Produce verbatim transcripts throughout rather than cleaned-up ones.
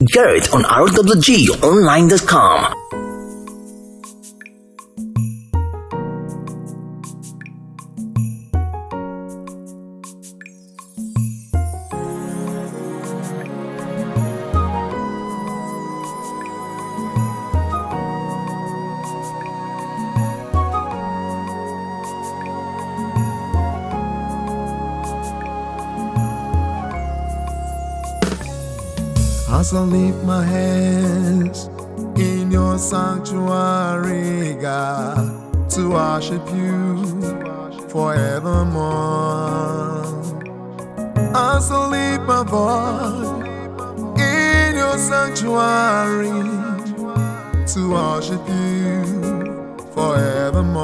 Gareth on R W G online dot com. As I lift my hands in your sanctuary, God, to worship you forevermore. As I lift my voice in your sanctuary, to worship you forevermore.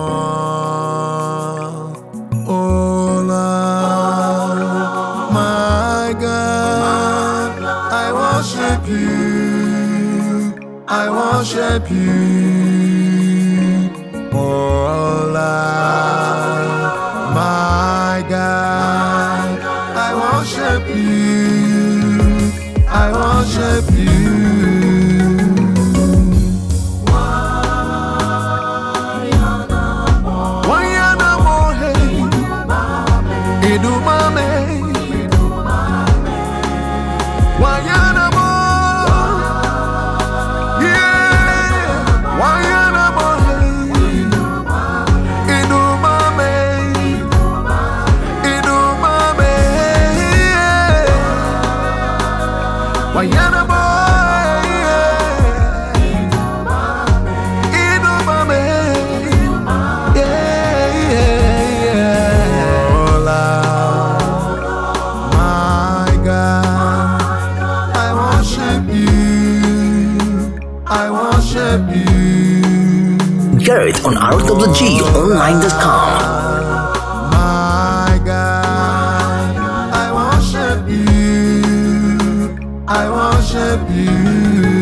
Oh Lord, my God, I worship you, I worship you, oh Lord, my God, I worship you, I worship you. Gareth on R W G online dot com. My God, I worship you, I worship you.